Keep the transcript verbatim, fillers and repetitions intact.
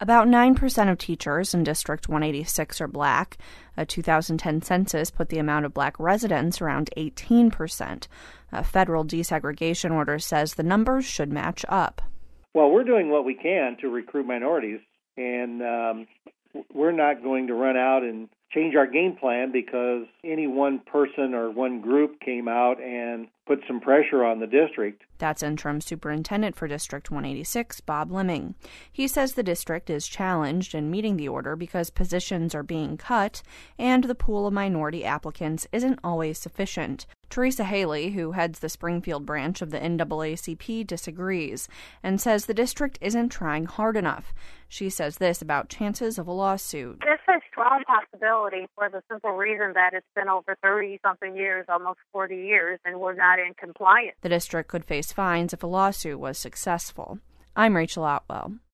About nine percent of teachers in District one eighty-six are black. A two thousand ten census put the amount of black residents around eighteen percent. A federal desegregation order says the numbers should match up. Well, we're doing what we can to recruit minorities, and um, we're not going to run out and change our game plan because any one person or one group came out and put some pressure on the district. That's interim superintendent for District one eighty-six, Bob Lemming. He says the district is challenged in meeting the order because positions are being cut and the pool of minority applicants isn't always sufficient. Teresa Haley, who heads the Springfield branch of the N double A C P, disagrees and says the district isn't trying hard enough. She says this about chances of a lawsuit. There's a strong possibility for the simple reason that it's been over thirty-something years, almost forty years, and we're not in compliance. The district could face fines if a lawsuit was successful. I'm Rachel Otwell.